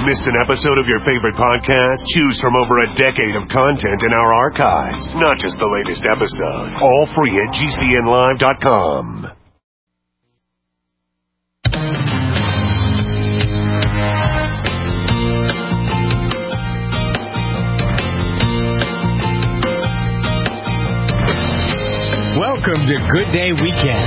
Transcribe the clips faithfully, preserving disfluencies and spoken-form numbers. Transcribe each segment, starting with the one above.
Missed an episode of your favorite podcast? Choose from over a decade of content in our archives, not just the latest episode. All free at G C N live dot com. Welcome to Good Day Weekend.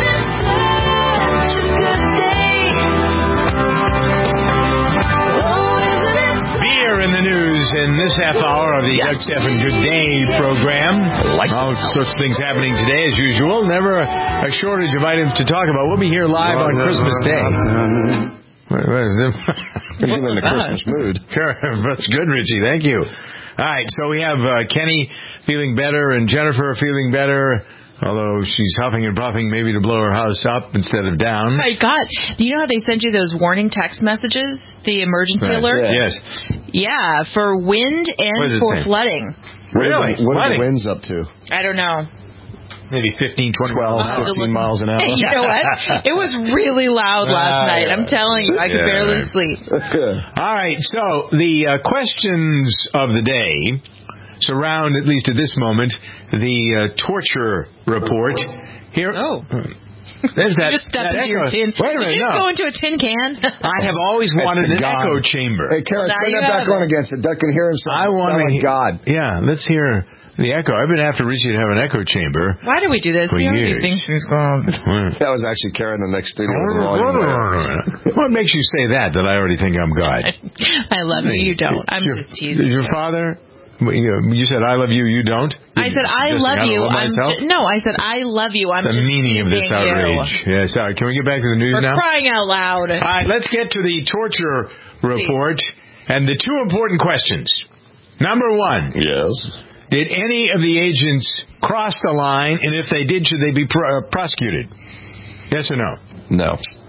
Beer in the news in this half hour of the yes. Doug Stephan Good Day program. Like all sorts of things happening today, as usual. Never a, a shortage of items to talk about. We'll be here live on Christmas Day. What, what is it? You're in the Christmas mood. That's good, Richie. Thank you. All right, so we have uh, Kenny feeling better and Jennifer feeling better, although she's huffing and puffing maybe to blow her house up instead of down. My God. Do you know how they send you those warning text messages, the emergency right. alert? Yes. Yeah, for wind and for say? flooding. Really? What are the winds up to? I don't know. Maybe fifteen, twenty, twelve, fifteen miles an hour. Hey, you know what? It was really loud last uh, night. I'm telling you, I could yeah, barely right. sleep. That's good. All right, so the uh, questions of the day surround, at least at this moment, the uh, torture report. Here. Oh. There's that. You just stepped that into your echo. tin. Wait a minute, Did you no. go into a tin can? I have always wanted an God. echo chamber. Hey, Karen, Now turn you that back have on it. again so Doug can hear himself. I want to. Like God. Yeah, let's hear the echo. I've been after Richie to have an echo chamber. Why do we do this? For We already years. think she's gone. That was actually Karen in the next studio. With the volume. What makes you say that? That I already think I'm God. I love you. You don't. I'm your, just teasing. Is your you. father? You said I love you. You don't. I said I love I you. love I'm myself? ju- no, I said I love you. I'm the just meaning of this teasing outrage. you. Yeah, sorry. Can we get back to the news For now? crying out loud. All right, let's get to the torture report and the two important questions. Number one. Yes. Did any of the agents cross the line, and if they did, should they be pro- uh, prosecuted? Yes or no? No.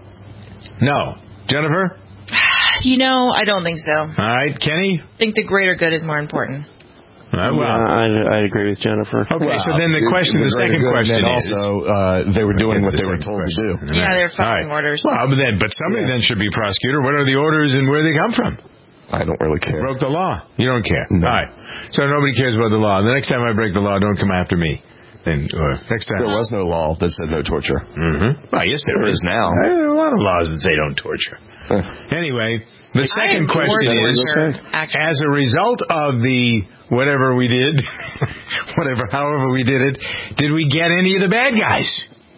No. Jennifer? You know, I don't think so. All right. Kenny? I think the greater good is more important. Uh, well, yeah, I, I agree with Jennifer. Okay, well, so then the question, the, the second question is... also, uh, they were doing what they were told question. to do. Yeah, they're following right. orders. Well, but then, but somebody yeah. then should be prosecuted. What are the orders and where they come from? I don't really care. Broke the law. You don't care. No. All right. So nobody cares about the law. The next time I break the law, don't come after me. Then uh, next time. There was no law that said no torture. Mm-hmm. Well, yes, there, there is is now. There are a lot of laws that say don't torture. Anyway, the second question is, as a result of the whatever we did, whatever, however we did it, did we get any of the bad guys?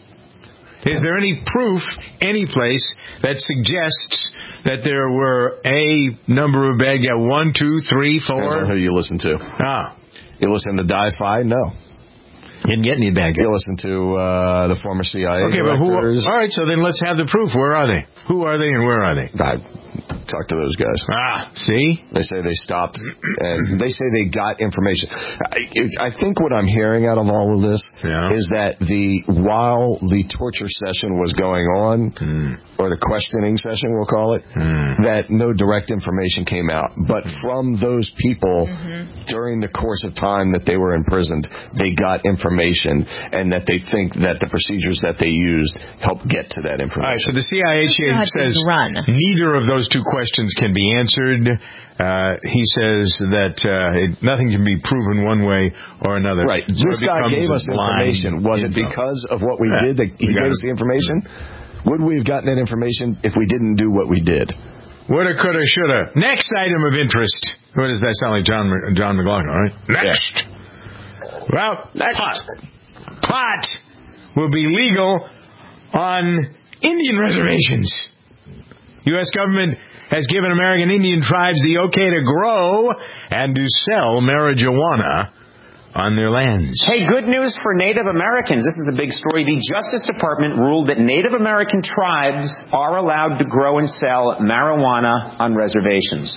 Is there any proof, any place, that suggests that there were a number of bad guys? One, two, three, four? Depends on who you listen to. Ah. You listen to Di-Fi? No. Didn't get any bad guys. You listen to uh, the former C I A Okay, but who? directors. All right, so then let's have the proof. Where are they? Who are they and where are they? I talked to those guys. Ah, see? They say they stopped, and they say they got information. I, I think what I'm hearing out of all of this yeah. is that the while the torture session was going on, mm. or the questioning session, we'll call it, mm. that no direct information came out. But from those people, mm-hmm. during the course of time that they were imprisoned, they got information, and that they think that the procedures that they used helped get to that information. All right, so the C I A chief says run. neither of those two questions can be answered. Uh, he says that uh, it, nothing can be proven one way or another. Right. So this guy gave us information. Was it info. because of what we yeah, did that he gave us the information? Would we have gotten that information if we didn't do what we did? Woulda, coulda, shoulda. Next item of interest. What does that sound like, John John McLaughlin, all right? Next. Yeah. Well, Next. pot. Pot will be legal on Indian reservations. U S government has given American Indian tribes the okay to grow and to sell marijuana on their lands. Hey, good news for Native Americans. This is a big story. The Justice Department ruled that Native American tribes are allowed to grow and sell marijuana on reservations.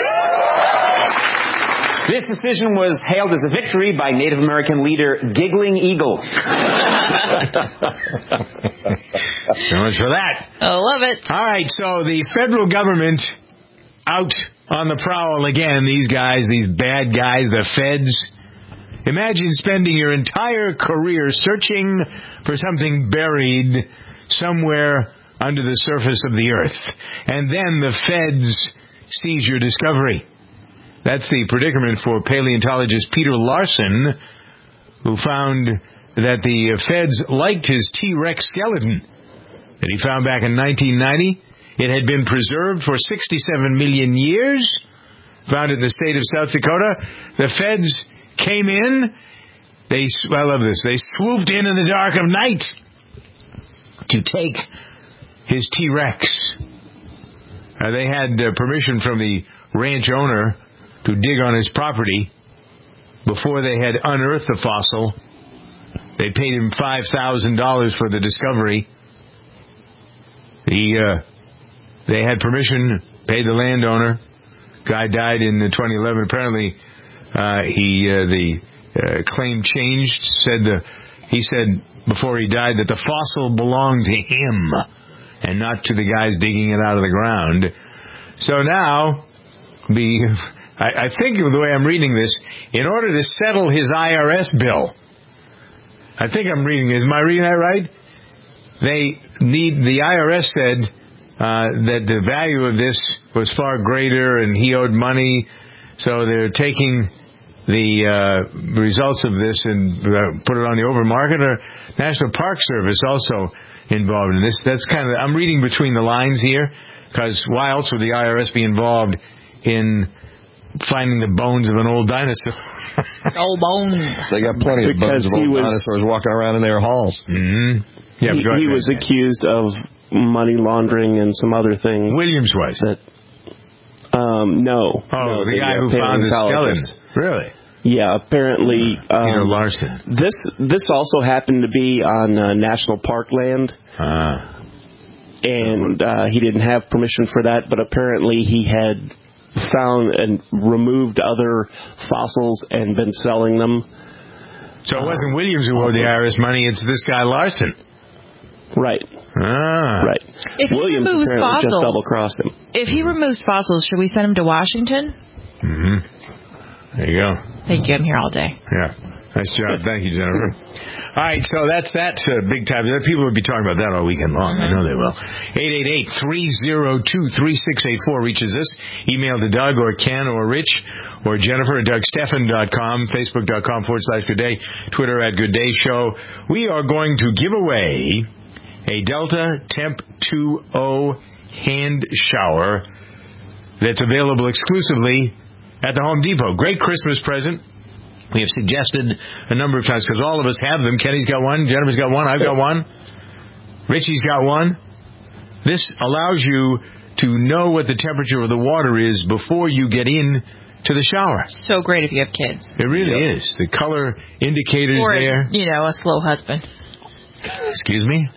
This decision was hailed as a victory by Native American leader Giggling Eagle. So much for that. I love it. All right, so the federal government out on the prowl again. These guys, these bad guys, the feds. Imagine spending your entire career searching for something buried somewhere under the surface of the earth. And then the feds seizure discovery. That's the predicament for paleontologist Peter Larson, who found that the feds liked his T-Rex skeleton that he found back in nineteen ninety. It had been preserved for sixty-seven million years, found in the state of South Dakota. The feds came in. They, I love this, they swooped in in the dark of night to take his T-Rex. Uh, they had uh, permission from the ranch owner to dig on his property. Before they had unearthed the fossil, they paid him five thousand dollars for the discovery. The, uh, they had permission, paid the landowner. Guy died in twenty eleven. Apparently, uh, he uh, the uh, claim changed. Said the he said before he died that the fossil belonged to him and not to the guys digging it out of the ground. So now, the I, I think the way I'm reading this, in order to settle his I R S bill, I think I'm reading. Is my reading that right? They need the I R S said uh, that the value of this was far greater, and he owed money, so they're taking the uh, results of this and uh, put it on the open market. Or National Park Service also involved in this. That's kind of I'm reading between the lines here, because why else would the I R S be involved in finding the bones of an old dinosaur? Old bones. They got plenty of Because bones of old was, dinosaurs walking around in their halls. Mm-hmm. Yeah, he, he was accused of money laundering and some other things. Williams was. That, um, no. Oh, no, the the guy uh, who found the skeleton. Really? Yeah, apparently. Um, Peter Larson. This this also happened to be on uh, national park land. Ah. And uh, he didn't have permission for that, but apparently he had found and removed other fossils and been selling them. So it wasn't Williams who owed the I R S money, it's this guy Larson. Right. Ah. Right. If Williams he removes apparently fossils, just double-crossed him. If he removes fossils, should we send him to Washington? Mm-hmm. There you go. Thank you. I'm here all day. Yeah. Nice job. Thank you, Jennifer. All right, so that's that uh, big time. People will be talking about that all weekend long. Mm-hmm. I know they will. eight eight eight, three oh two, three six eight four reaches us. Email to Doug or Ken or Rich or Jennifer at Doug Stephan dot com, Facebook.com forward slash Good Day, Twitter at Good Day Show. We are going to give away a Delta Temp two oh hand shower that's available exclusively at the Home Depot. Great Christmas present. We have suggested a number of times, because all of us have them. Kenny's got one, Jennifer's got one, I've got one, Richie's got one. This allows you to know what the temperature of the water is before you get in to the shower. So great if you have kids. It really yep. is. The color indicators or, there. you know, a slow husband. Excuse me?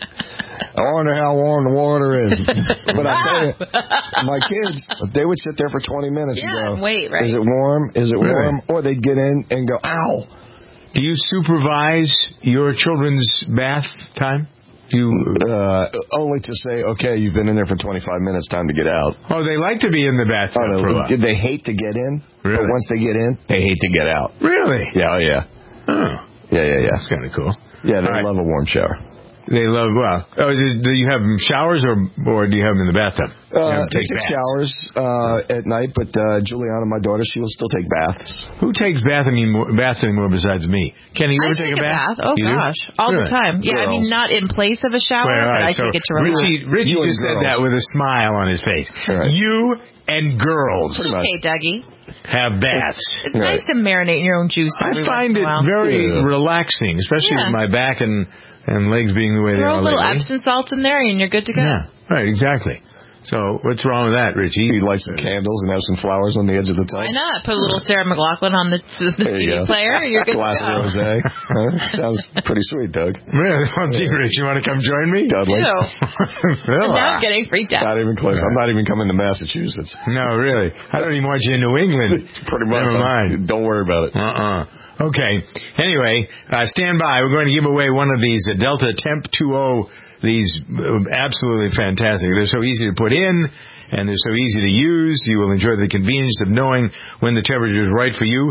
I wonder how warm the water is. But I tell you, my kids, they would sit there for twenty minutes yeah, and go, and wait, right? Is it warm? Is it really? warm? Or they'd get in and go, ow. Do you supervise your children's bath time? Do you, uh, only to say, okay, you've been in there for twenty-five minutes, time to get out. Oh, they like to be in the bathroom oh, no, for a while. They hate to get in, really? But once they get in, they hate to get out. Really? Yeah, oh, yeah. Oh. Yeah, yeah, yeah. That's kind of cool. Yeah, they All love right. a warm shower. They love, well, oh, is it, do you have them showers or or do you have them in the bathtub? Uh, they take showers uh, at night, but uh, Juliana, my daughter, she will still take baths. Who takes bath anymore, baths anymore besides me? Kenny, you I ever take, take a bath? bath? Oh, you gosh. Do? All really? the time. Yeah, Girls. I mean, not in place of a shower, well, but right, I so take it to relax. Richie, Richie You just said girls. that with a smile on his face. Right. You and girls Okay, Dougie. have baths. It's right. nice to marinate in your own juice. I every find once in it a while. very Yeah. relaxing, especially Yeah. with my back and, and legs being the way they are Throw a little lately. Epsom salt in there and you're good to go. Yeah, right, exactly. So what's wrong with that, Richie? You light some candles and have some flowers on the edge of the tub. Why not? Put a little Sarah McLachlan on the, the There T you V go. player. You're good Glass to go. of rosé. Huh? Sounds pretty sweet, Doug. Really? Well, gee, Rich, you want to come join me? Dudley. Ew. Really? Now I'm getting freaked out. Not even close. I'm not even coming to Massachusetts. No, really. I don't even want you in New England. Pretty much. Never mind. Don't worry about it. Uh-uh. Okay. Anyway, uh, stand by. We're going to give away one of these uh, Delta Temp two oh. These uh, absolutely fantastic. They're so easy to put in, and they're so easy to use. You will enjoy the convenience of knowing when the temperature is right for you.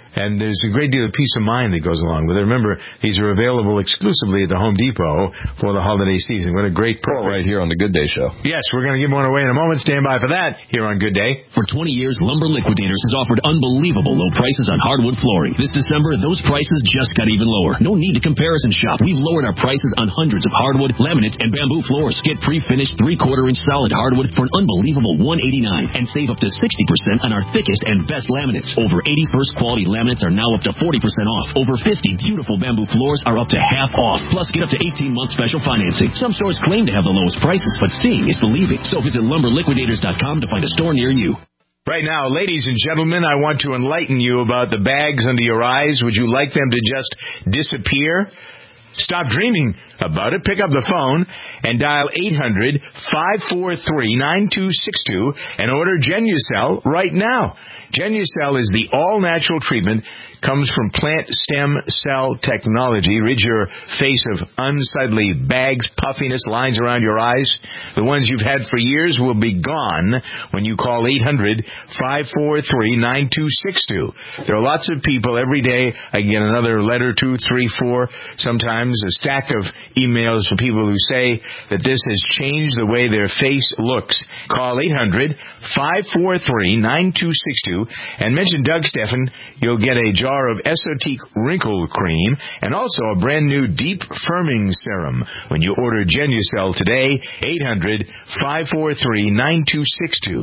And there's a great deal of peace of mind that goes along with it. Remember, these are available exclusively at the Home Depot for the holiday season. What a great program. Right here on the Good Day Show. Yes, we're going to give one away in a moment. Stand by for that here on Good Day. For twenty years, Lumber Liquidators has offered unbelievable low prices on hardwood flooring. This December, those prices just got even lower. No need to comparison shop. We've lowered our prices on hundreds of hardwood, laminate, and bamboo floors. Get pre-finished three-quarter inch solid hardwood for an unbelievable one hundred eighty-nine dollars and save up to sixty percent on our thickest and best laminates. Over eighty first quality laminates are now up to forty percent off. Over fifty beautiful bamboo floors are up to half off. Plus, get up to eighteen month special financing. Some stores claim to have the lowest prices, but seeing is believing. So visit lumber liquidators dot com to find a store near you. Right now, ladies and gentlemen, I want to enlighten you about the bags under your eyes. Would you like them to just disappear? Stop dreaming about it. Pick up the phone and dial eight hundred, five four three, nine two six two and order Genucel right now. Genucel is the all-natural treatment, comes from plant stem cell technology. Rid your face of unsightly bags, puffiness, lines around your eyes. The ones you've had for years will be gone when you call eight hundred, five four three, nine two six two. There are lots of people every day. I get another letter, two, three, four, sometimes a stack of emails from people who say that this has changed the way their face looks. Call eight hundred, five four three, nine two six two and mention Doug Steffen. You'll get a jar of Esotique Wrinkle Cream and also a brand new Deep Firming Serum when you order Genucel today. eight hundred, five four three, nine two six two.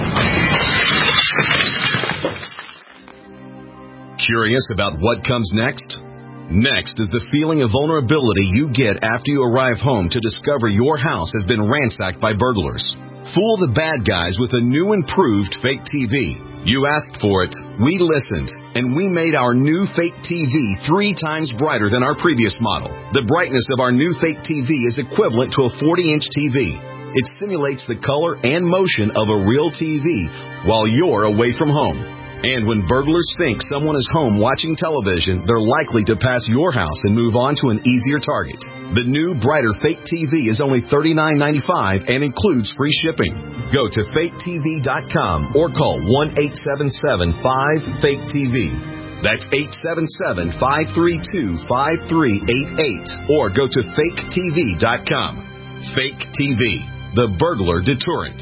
Curious about what comes next? Next is the feeling of vulnerability you get after you arrive home to discover your house has been ransacked by burglars. Fool the bad guys with a new improved fake T V. You asked for it, we listened, and we made our new fake T V three times brighter than our previous model. The brightness of our new fake T V is equivalent to a forty inch T V. It simulates the color and motion of a real T V while you're away from home. And when burglars think someone is home watching television, they're likely to pass your house and move on to an easier target. The new, brighter fake T V is only thirty-nine ninety-five and includes free shipping. Go to fake T V dot com or call one eight seven seven, five, fake T V. That's eight seven seven, five three two, five three eight eight or go to fake T V dot com. Fake T V, the burglar deterrent.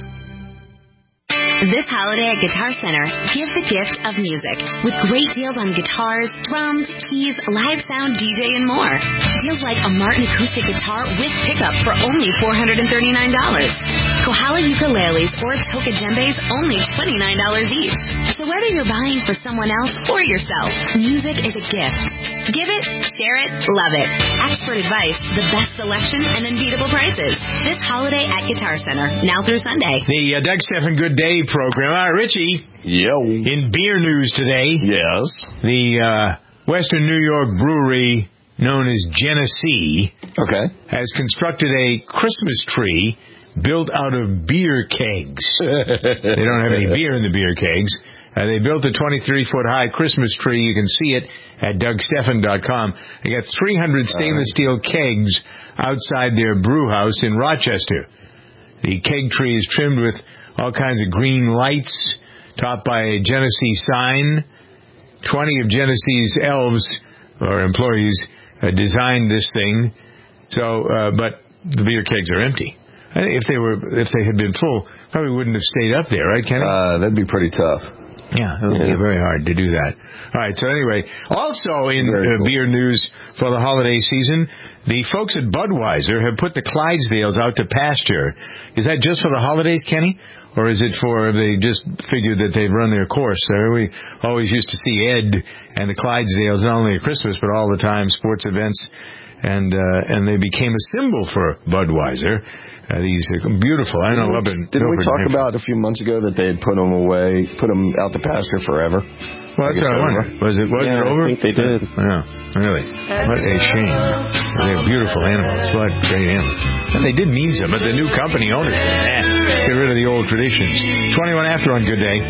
This holiday at Guitar Center, give the gift of music with great deals on guitars, drums, keys, live sound, D J, and more. Deals like a Martin acoustic guitar with pickup for only four hundred thirty-nine dollars. Kohala ukuleles or Toka djembes, only twenty-nine dollars each. So whether you're buying for someone else or yourself, music is a gift. Give it, share it, love it. Expert advice, the best selection, and unbeatable prices. This holiday at Guitar Center, now through Sunday. The uh, Doug Steffen Good Day program. All right, Richie. Yo. In beer news today. Yes. The uh, Western New York brewery known as Genesee okay. has constructed a Christmas tree built out of beer kegs. They don't have any beer in the beer kegs. Uh, they built a twenty-three foot high Christmas tree. You can see it at Doug Steffen dot com. They got three hundred stainless steel kegs outside their brew house in Rochester. The keg tree is trimmed with all kinds of green lights, topped by a Genesee sign. Twenty of Genesee's elves, or employees, uh, designed this thing. So, uh, but the beer kegs are empty. I think if they were, if they had been full, probably wouldn't have stayed up there, right, Kenny? Uh, that'd be pretty tough. Yeah, it would yeah. be very hard to do that. All right, so anyway, also in uh, cool. beer news for the holiday season, the folks at Budweiser have put the Clydesdales out to pasture. Is that just for the holidays, Kenny? Or is it for, they just figured that they've run their course? There, we always used to see Ed and the Clydesdales, not only at Christmas, but all the time, sports events, and uh, and they became a symbol for Budweiser. Uh, these are beautiful. I know. Up in Didn't we talk about a few months ago that they had put them away, put them out to pasture forever? Well, that's what I wonder. Was it, was yeah, it over? I think they did. Yeah, really. What a shame. They're beautiful animals. What great animals. And they did mean something, but the new company owners, man, get rid of the old traditions. twenty-one after on Good Day.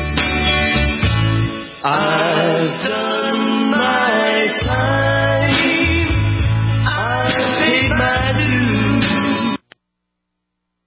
I've done my time. I've paid my dues.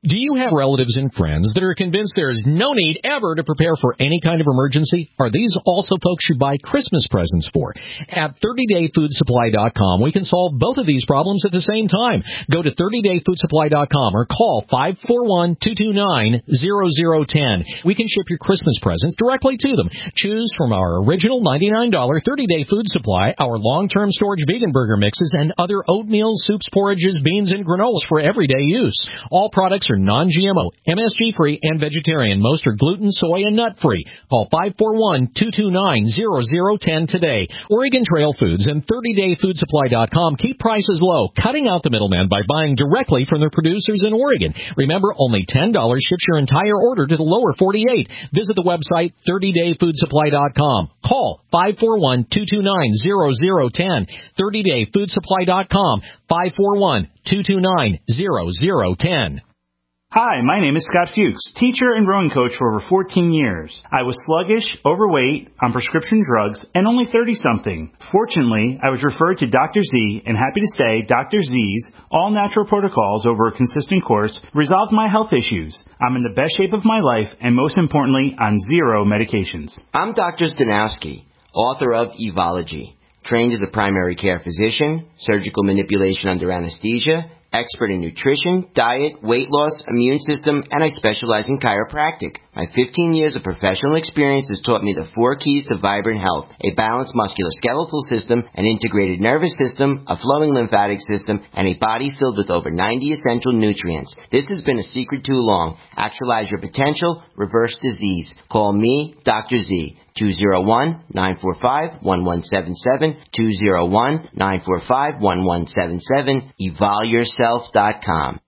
Do you have relatives and friends that are convinced there is no need ever to prepare for any kind of emergency? Are these also folks you buy Christmas presents for? At thirty day food supply dot com, we can solve both of these problems at the same time. Go to thirty day food supply dot com or call five four one, two two nine, zero zero one zero. We can ship your Christmas presents directly to them. Choose from our original ninety-nine dollars thirty day food supply, our long-term storage vegan burger mixes, and other oatmeal, soups, porridges, beans, and granolas for everyday use. All products are non G M O, M S G-free, and vegetarian. Most are gluten, soy, and nut-free. Call five four one, two two nine, zero zero one zero today. Oregon Trail Foods and thirty day food supply dot com keep prices low, cutting out the middleman by buying directly from their producers in Oregon. Remember, only ten dollars ships your entire order to the lower forty-eight. Visit the website thirty day food supply dot com. Call five four one, two two nine, zero zero one zero. thirty day food supply dot com. five four one, two two nine, zero zero one zero. Hi, my name is Scott Fuchs, teacher and rowing coach for over fourteen years. I was sluggish, overweight, on prescription drugs, and only thirty-something. Fortunately, I was referred to Doctor Z, and happy to say Doctor Z's all-natural protocols over a consistent course resolved my health issues. I'm in the best shape of my life, and most importantly, on zero medications. I'm Doctor Stanowski, author of Evology, trained as a primary care physician, surgical manipulation under anesthesia, expert in nutrition, diet, weight loss, immune system, and I specialize in chiropractic. My fifteen years of professional experience has taught me the four keys to vibrant health: a balanced musculoskeletal system, an integrated nervous system, a flowing lymphatic system, and a body filled with over ninety essential nutrients. This has been a secret too long. Actualize your potential, reverse disease. Call me, Doctor Z. two oh one, nine four five, one one seven seven, two oh one, nine four five, one one seven seven, evol yourself dot com.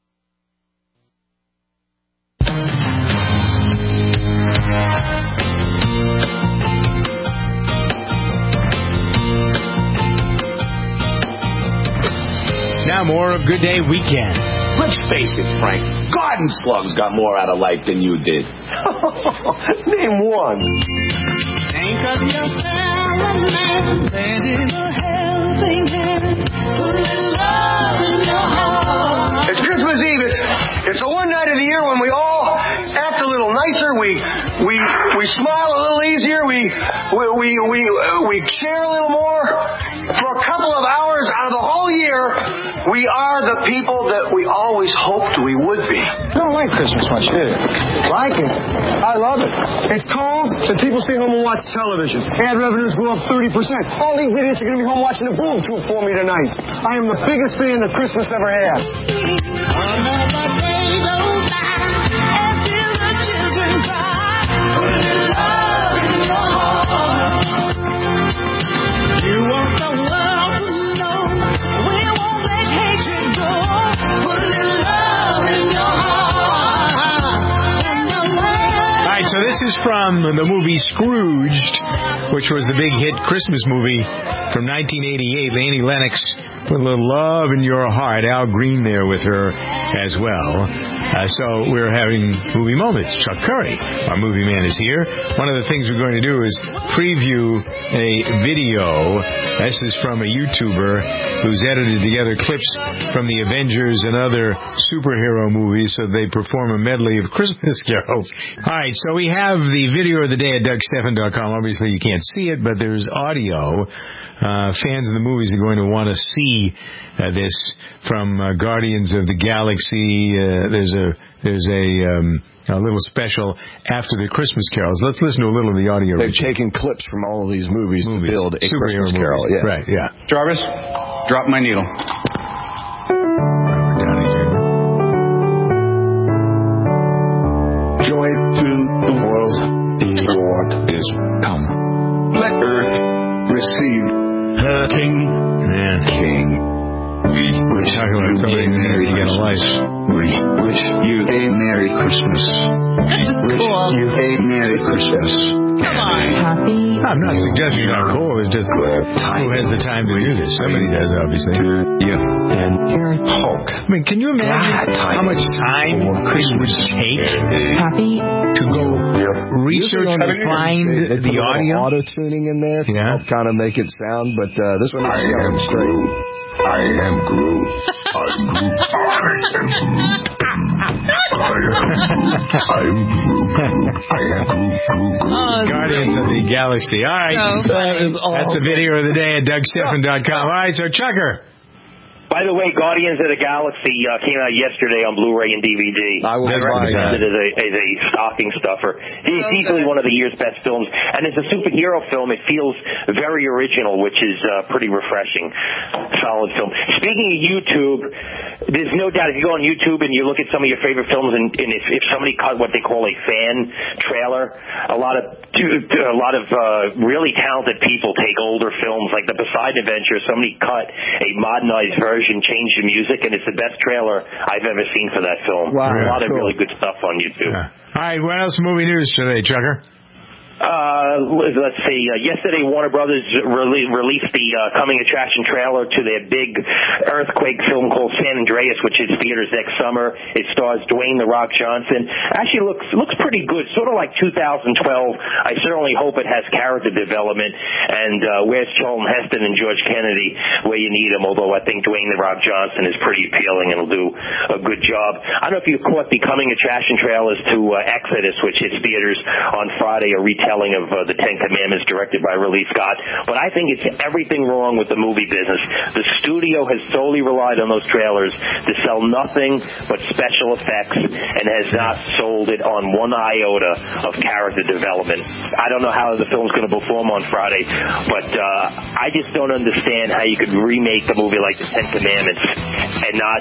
Now more of Good Day Weekend. Let's face it, Frank. Garden slugs got more out of life than you did. Name one. Think of your fellow man, lending a helping hand, putting love in your heart. It's Christmas Eve. It's, it's the one night of the year when we all act a little nicer. We we we smile a little easier. We we we we, uh, we share a little more. For a couple of hours out of the whole year, we are the people that we always hoped we would be. I don't like Christmas much, do you? Like it? I love it. It's cold, and people stay home and watch television. Ad revenues go up thirty percent. All these idiots are going to be home watching a boob tube for me tonight. I am the biggest fan that Christmas ever had. Another day goes by, and still the children cry, putting love in your heart. You want the world to know we won't let hatred go, putting love in your heart. All right, so this is from the movie Scrooged, which was the big hit Christmas movie from nineteen eighty-eight. Annie Lennox put a little love in your heart. Al Green there with her as well. Uh, so we're having movie moments. Chuck Curry, our movie man, is here. One of the things we're going to do is preview a video. This is from a YouTuber who's edited together clips from the Avengers and other superhero movies, so they perform a medley of Christmas carols. All right, so we have the video of the day at Doug Stephan dot com. Obviously, you can't see it, but there's audio. Uh, fans of the movies are going to want to see uh, this from uh, Guardians of the Galaxy. Uh, there's a there's a, um, a little special after the Christmas carols. Let's listen to a little of the audio. They've taken clips from all of these movies Movie. to build a Superhero Christmas movies. carol. Yes. Right, yeah. Jarvis, drop my needle. Joy to the world, the Lord is come. Let earth receive her King. Yeah. King. We wish talking about somebody who needs to get a life. We wish you a Merry Christmas. We wish cool. you a Merry Christmas. Come on. Happy. I'm not suggesting it's not cool. It's just who has the time to do this? Somebody does, obviously. To you and your Hulk. I mean, can you imagine how much time it would take Happy to go research and find they, they the audio? Auto tuning in there to yeah. help kind of make it sound, but uh, this one is sounding straight. I am Groot. I am Groot. I am Groot. Guardians of the Galaxy. All right. So that is That's the video of the day at Doug Stephan dot com. All right, so Chucker. By the way, Guardians of the Galaxy uh, came out yesterday on Blu-ray and D V D. I will recommend it as a, as a stocking stuffer. It's easily one of the year's best films, and as a superhero film, it feels very original, which is uh, pretty refreshing. Solid film. Speaking of YouTube, there's no doubt if you go on YouTube and you look at some of your favorite films, and, and if, if somebody cut what they call a fan trailer, a lot of a lot of uh, really talented people take older films like The Poseidon Adventure. Somebody cut a modernized version, changed the music, and it's the best trailer I've ever seen for that film. Wow, a lot of cool. really good stuff on YouTube. Yeah. All right, what else movie news today, Chucker? Uh, let's see. Uh, yesterday, Warner Brothers re- released the uh, coming attraction trailer to their big earthquake film called San Andreas, which is theaters next summer. It stars Dwayne "The Rock" Johnson. Actually, looks looks pretty good. Sort of like two thousand twelve. I certainly hope it has character development. And uh, where's Charlton Heston and George Kennedy where you need them? Although I think Dwayne "The Rock" Johnson is pretty appealing and will do a good job. I don't know if you caught the coming attraction trailers to uh, Exodus, which hits theaters on Friday, a retelling of uh, the Ten Commandments directed by Ridley Scott. But I think it's everything wrong with the movie business. The studio has solely relied on those trailers to sell nothing but special effects and has not sold it on one iota of character development. I don't know how the film's going to perform on Friday, but uh, I just don't understand how you could remake a movie like The Ten Commandments and not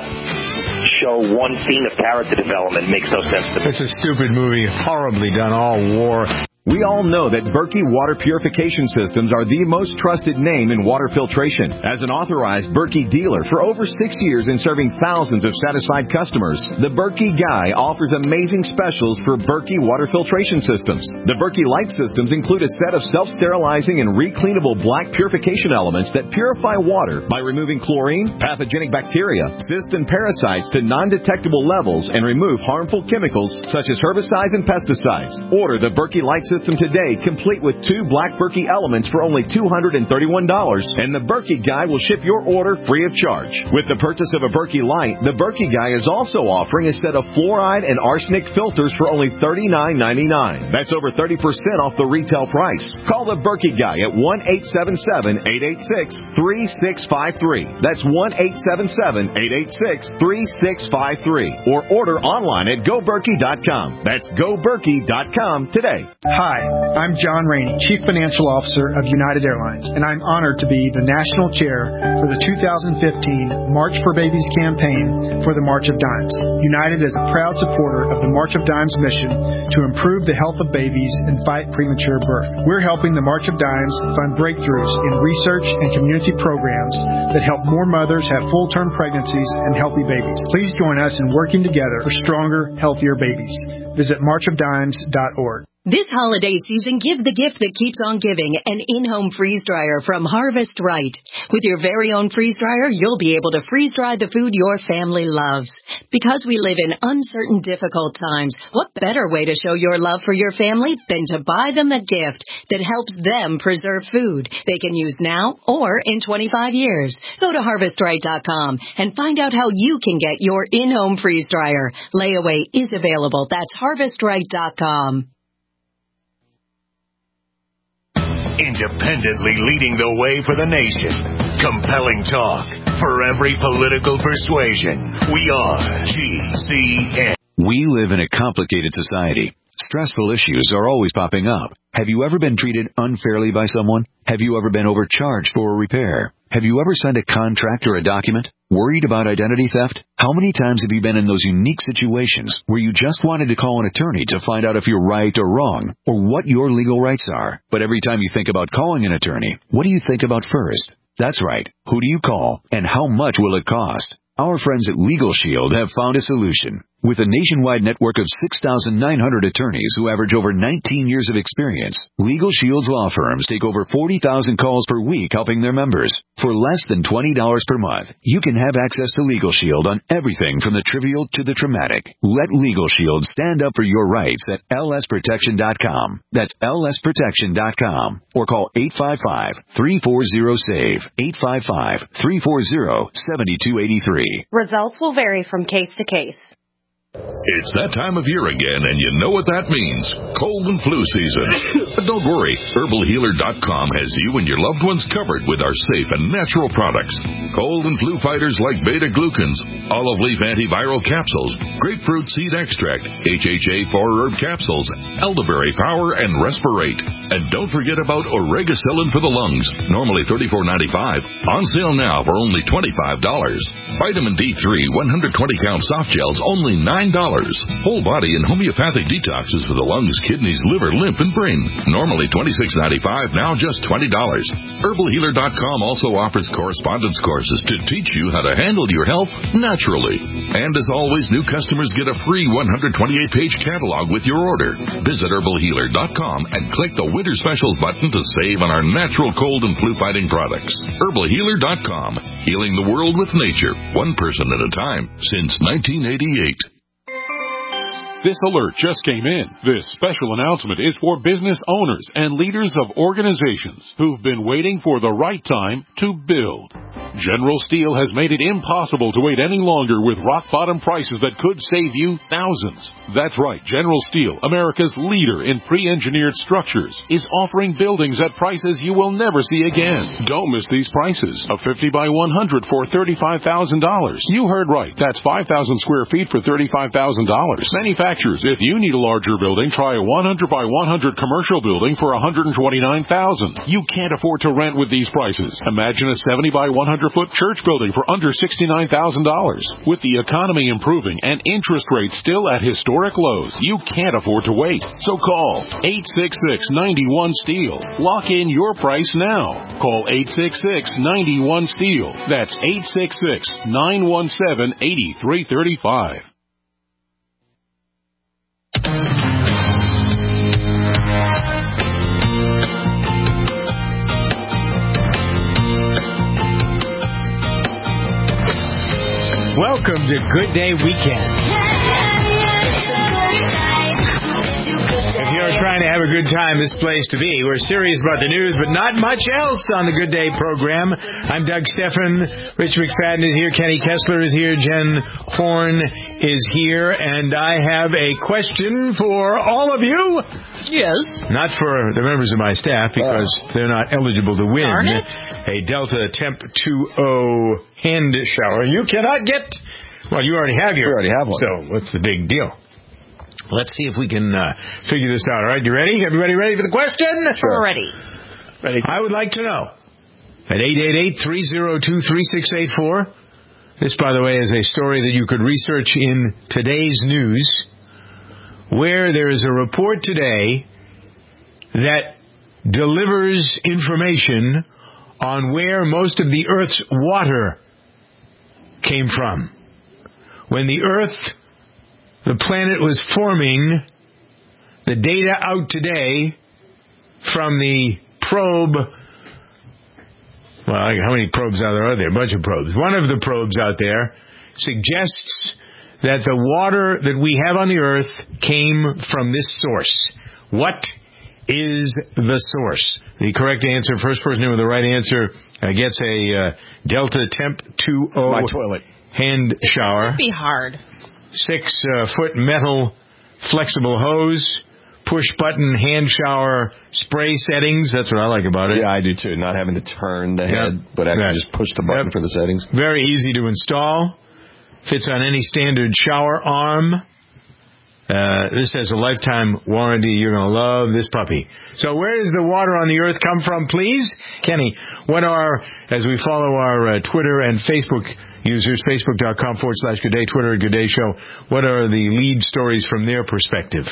show one scene of character development. It makes no sense to me. It's a stupid movie, horribly done, all war. We all know that Berkey Water Purification Systems are the most trusted name in water filtration. As an authorized Berkey dealer for over six years and serving thousands of satisfied customers, the Berkey Guy offers amazing specials for Berkey Water Filtration Systems. The Berkey Light Systems include a set of self-sterilizing and recleanable black purification elements that purify water by removing chlorine, pathogenic bacteria, cysts, and parasites to non-detectable levels and remove harmful chemicals such as herbicides and pesticides. Order the Berkey Light System today, complete with two black Berkey elements for only two hundred thirty-one dollars, and the Berkey Guy will ship your order free of charge. With the purchase of a Berkey Light, the Berkey Guy is also offering a set of fluoride and arsenic filters for only thirty-nine ninety-nine. That's over thirty percent off the retail price. Call the Berkey Guy at one eight seven seven, eight eight six, three six five three. That's one eight seven seven, eight eight six, three six five three. Or order online at go berkey dot com. That's go berkey dot com today. Hi, I'm John Rainey, Chief Financial Officer of United Airlines, and I'm honored to be the National Chair for the two thousand fifteen March for Babies campaign for the March of Dimes. United is a proud supporter of the March of Dimes mission to improve the health of babies and fight premature birth. We're helping the March of Dimes fund breakthroughs in research and community programs that help more mothers have full-term pregnancies and healthy babies. Please join us in working together for stronger, healthier babies. Visit march of dimes dot org. This holiday season, give the gift that keeps on giving, an in-home freeze dryer from Harvest Right. With your very own freeze dryer, you'll be able to freeze dry the food your family loves. Because we live in uncertain, difficult times, what better way to show your love for your family than to buy them a gift that helps them preserve food they can use now or in twenty-five years. Go to harvest right dot com and find out how you can get your in-home freeze dryer. Layaway is available. That's harvest right dot com. Independently leading the way for the nation. Compelling talk for every political persuasion. We are G C N. We live in a complicated society. Stressful issues are always popping up. Have you ever been treated unfairly by someone? Have you ever been overcharged for a repair? Have you ever signed a contract or a document? Worried about identity theft? How many times have you been in those unique situations where you just wanted to call an attorney to find out if you're right or wrong, or what your legal rights are? But every time you think about calling an attorney, what do you think about first? That's right. Who do you call, and how much will it cost? Our friends at Legal Shield have found a solution. With a nationwide network of six thousand nine hundred attorneys who average over nineteen years of experience, Legal Shield's law firms take over forty thousand calls per week helping their members. For less than twenty dollars per month, you can have access to Legal Shield on everything from the trivial to the traumatic. Let Legal Shield stand up for your rights at L S protection dot com. That's L S protection dot com. Or call eight five five, three four zero, S A V E, eight five five, three four zero, seven two eight three. Results will vary from case to case. It's that time of year again, and you know what that means. Cold and flu season. But don't worry. Herbal Healer dot com has you and your loved ones covered with our safe and natural products. Cold and flu fighters like beta-glucans, olive leaf antiviral capsules, grapefruit seed extract, H H A four herb capsules, elderberry power, and respirate. And don't forget about Oregacillin for the lungs, normally thirty-four ninety-five, on sale now for only twenty-five dollars. Vitamin D three one hundred twenty count soft gels, only nine dollars. Whole body and homeopathic detoxes for the lungs, kidneys, liver, lymph, and brain. Normally twenty-six ninety-five, now just twenty dollars. Herbal Healer dot com also offers correspondence courses to teach you how to handle your health naturally. And as always, new customers get a free one hundred twenty-eight page catalog with your order. Visit Herbal Healer dot com and click the Winter Specials button to save on our natural cold and flu fighting products. Herbal Healer dot com. Healing the world with nature, one person at a time, since nineteen eighty-eight. This alert just came in. This special announcement is for business owners and leaders of organizations who've been waiting for the right time to build. General Steel has made it impossible to wait any longer with rock-bottom prices that could save you thousands. That's right, General Steel, America's leader in pre-engineered structures, is offering buildings at prices you will never see again. Don't miss these prices. A fifty by one hundred for thirty-five thousand dollars. You heard right. That's five thousand square feet for thirty-five thousand dollars. Manufacturers, if you need a larger building, try a one hundred by one hundred commercial building for one hundred twenty-nine thousand dollars. You can't afford to rent with these prices. Imagine a seventy by one hundred foot church building for under sixty-nine thousand dollars. With the economy improving and interest rates still at historic lows, you can't afford to wait. So call eight six six, nine one, STEEL. Lock in your price now. Call eight six six, nine one, STEEL. That's eight six six, nine one seven, eight three three five. Welcome to Good Day Weekend. If you're trying to have a good time, this place to be. We're serious about the news, but not much else on the Good Day program. I'm Doug Steffen. Rich McFadden is here. Kenny Kessler is here. Jen Horn is here. And I have a question for all of you. Yes. Not for the members of my staff, because oh. they're not eligible to win Darn it. a Delta Temp two oh hand shower. You cannot get... Well, you already have your... You already have one. So what's the big deal? Let's see if we can uh, figure this out. All right, you ready? Everybody ready for the question? Sure. Ready. Ready. I would like to know. At eight eight eight, three oh two, three six eight four. This, by the way, is a story that you could research in today's news, where there is a report today that delivers information on where most of the Earth's water came from. When the Earth, the planet, was forming, the data out today from the probe, well, how many probes are there? Are there? A bunch of probes. One of the probes out there suggests that the water that we have on the Earth came from this source. What is the source? The correct answer, first person in with the right answer, uh, gets a uh, Delta Temp two oh My toilet. hand shower. That'd be hard. Six uh, foot metal flexible hose, push button hand shower spray settings. That's what I like about it. Yeah, I do too. Not having to turn the head, yep. but actually Right. just push the button Yep. for the settings. Very easy to install. Fits on any standard shower arm. Uh, this has a lifetime warranty. You're going to love this puppy. So where does the water on the Earth come from, please? Kenny, what are, as we follow our uh, Twitter and Facebook users, facebook.com forward slash Good Day, Twitter at Good Day Show, what are the lead stories from their perspective?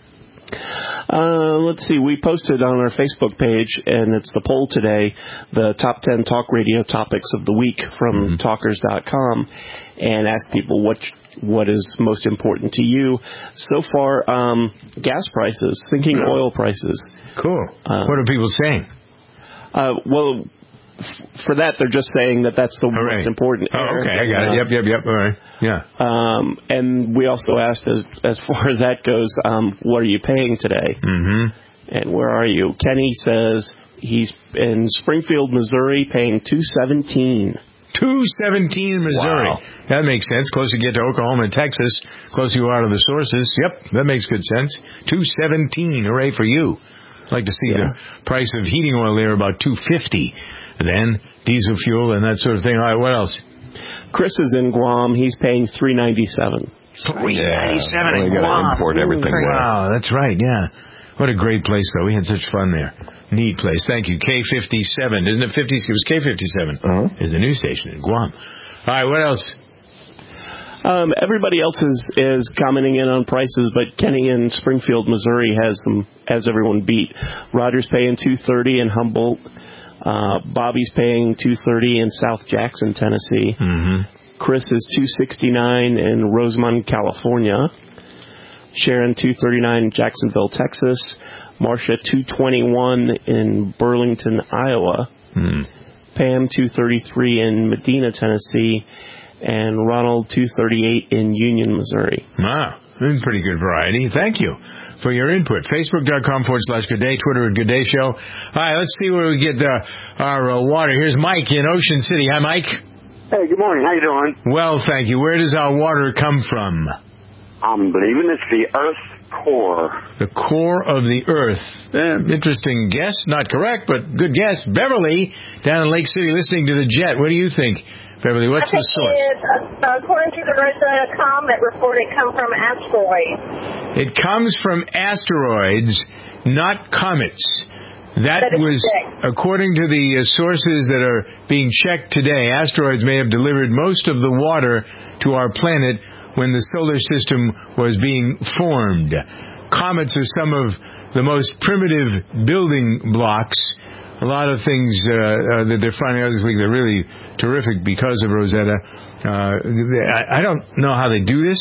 Uh, let's see. We posted on our Facebook page, and it's the poll today, the top ten talk radio topics of the week from mm-hmm. talkers dot com, and asked people what what is most important to you. So far, um, gas prices, sinking oil prices. Cool. Uh, what are people saying? Uh, well, f- for that, they're just saying that that's the All most right. important. Oh, okay. I got it. Yep, yep, yep. All right. Yeah. Um, and we also asked, as, as far as that goes, um, what are you paying today? Mm-hmm. And where are you? Kenny says he's in Springfield, Missouri, paying two seventeen. two seventeen in Missouri. Wow. That makes sense. Closer you get to Oklahoma and Texas, closer you are to the sources. Yep, that makes good sense. two seventeen. Hooray for you. I'd like to see yeah. the price of heating oil there about two fifty. Then diesel fuel and that sort of thing. All right, what else? Chris is in Guam. He's paying three ninety-seven. three ninety-seven yeah. in Guam. Guam. Import everything. Wow, that's right, yeah. What a great place, though. We had such fun there. Neat place. Thank you. K fifty-seven. Isn't it fifty? It was K fifty-seven. Uh-huh. Is the news station in Guam. All right, what else? Um, everybody else is, is commenting in on prices, but Kenny in Springfield, Missouri has some has everyone beat. Roger's paying two thirty in Humboldt. Uh, Bobby's paying two thirty in South Jackson, Tennessee. Mm-hmm. Chris is two sixty-nine in Rosamond, California. Sharon two thirty-nine in Jacksonville, Texas. Marcia two twenty-one in Burlington, Iowa. Mm. Pam two thirty-three in Medina, Tennessee. And Ronald two thirty-eight in Union, Missouri. Wow, that's pretty good variety. Thank you for your input. Facebook.com forward slash Good Day, Twitter at Good Day Show. All right, let's see where we get the, our uh, water. Here's Mike in Ocean City. Hi, Mike. Hey, good morning. How you doing? Well, thank you. Where does our water come from? I'm believing it's the Earth's core. The core of the Earth. Eh, interesting guess. Not correct, but good guess. Beverly, down in Lake City, listening to the Jet. What do you think? Beverly, what's I think the source? It, uh, according to the Rosetta Comet report, it comes from asteroids. It comes from asteroids, not comets. That, that was, correct. According to the uh, sources that are being checked today, asteroids may have delivered most of the water to our planet when the solar system was being formed. Comets are some of the most primitive building blocks. A lot of things uh, uh, that they're finding out this week, they're really terrific because of Rosetta. Uh, they, I, I don't know how they do this.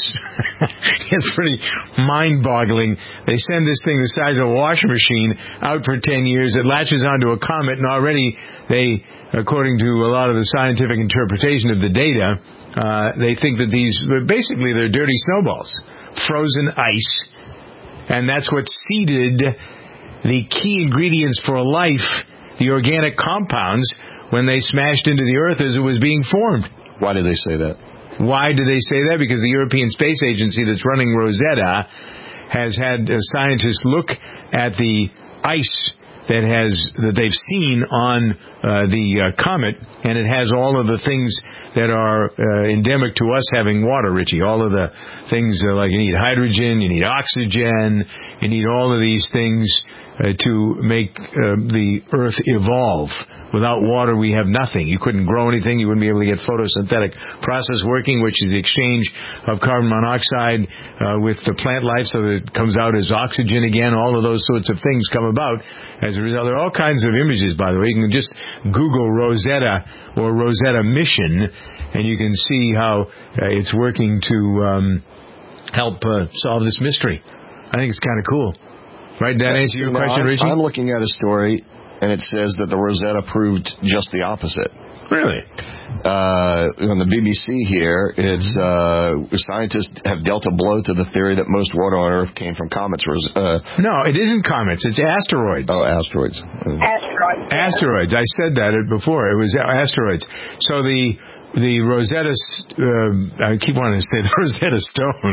It's pretty mind-boggling. They send this thing the size of a washing machine out for ten years. It latches onto a comet, and already they, according to a lot of the scientific interpretation of the data, uh, they think that these, basically they're dirty snowballs, frozen ice, and that's what seeded the key ingredients for life, the organic compounds, when they smashed into the Earth as it was being formed. Why do they say that? Why do they say that? Because the European Space Agency that's running Rosetta has had uh, scientists look at the ice that has that they've seen on uh, the uh, comet, and it has all of the things that are uh, endemic to us having water, Richie. All of the things uh, like you need hydrogen, you need oxygen, you need all of these things uh, to make uh, the Earth evolve. Without water, we have nothing. You couldn't grow anything. You wouldn't be able to get photosynthetic process working, which is the exchange of carbon monoxide uh, with the plant life so that it comes out as oxygen again. All of those sorts of things come about as a result. There are all kinds of images, by the way. You can just Google Rosetta or Rosetta Mission, and you can see how uh, it's working to um, help uh, solve this mystery. I think it's kind of cool. Right, that answer your no, question, I'm, Richie? I'm looking at a story, and it says that the Rosetta proved just the opposite. Really? Uh, on the B B C here, it's uh, scientists have dealt a blow to the theory that most water on Earth came from comets. Uh, no, it isn't comets. It's asteroids. Oh, asteroids. Asteroids. Asteroids. I said that before. It was asteroids. So the the Rosetta, uh, I keep wanting to say the Rosetta Stone.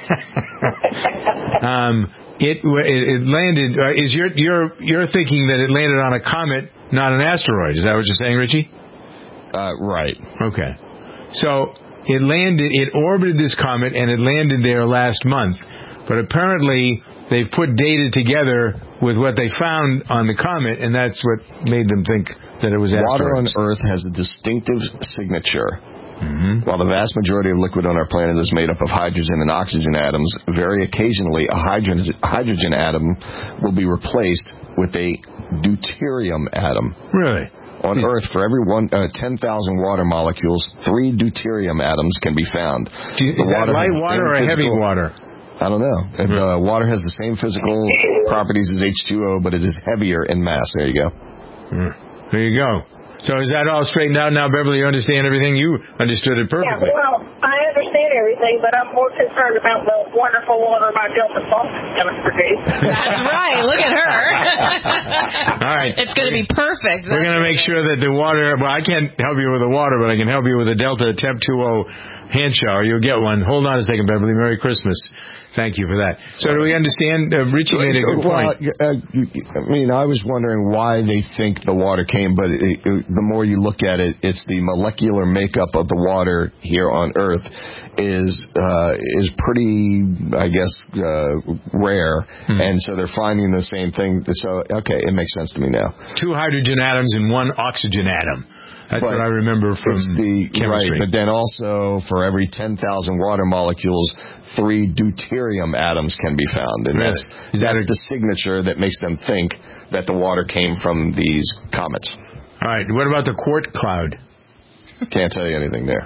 um, it, it it landed. Uh, is your you're you're thinking that it landed on a comet, not an asteroid? Is that what you're saying, Richie? Uh, right. Okay. So it landed. It orbited this comet, and it landed there last month. But apparently, they've put data together with what they found on the comet, and that's what made them think that it was asteroids. Water on Earth has a distinctive signature. Mm-hmm. While the vast majority of liquid on our planet is made up of hydrogen and oxygen atoms, very occasionally a hydrogen, hydrogen atom will be replaced with a deuterium atom. Really? On yeah. Earth, for every one, uh, ten thousand water molecules, three deuterium atoms can be found. Do you, is that light water or heavy water? I don't know. Mm-hmm. Uh, water has the same physical properties as H two O, but it is heavier in mass. There you go. Mm. There you go. So is that all straightened out now, Beverly? You understand everything? You understood it perfectly. Yeah, well, I understand understand everything, but I'm more concerned about the wonderful water my Delta Salt is going to produce. That's right. Look at her. All right. It's going to be perfect. We're going to make sure that the water, well, I can't help you with the water, but I can help you with the Delta Temp two oh hand shower. You'll get one. Hold on a second, Beverly. Merry Christmas. Thank you for that. So do we understand? Uh, Richie made a good point. Well, uh, I mean, I was wondering why they think the water came, but it, it, the more you look at it, it's the molecular makeup of the water here on Earth is uh, is pretty, I guess, uh, rare, hmm. and so they're finding the same thing. So, okay, it makes sense to me now. Two hydrogen atoms and one oxygen atom. That's but what I remember from the, chemistry. Right, but then also for every ten thousand water molecules, three deuterium atoms can be found. And really? that's, that's that a, the signature that makes them think that the water came from these comets. All right, what about the Quart cloud? Can't tell you anything there.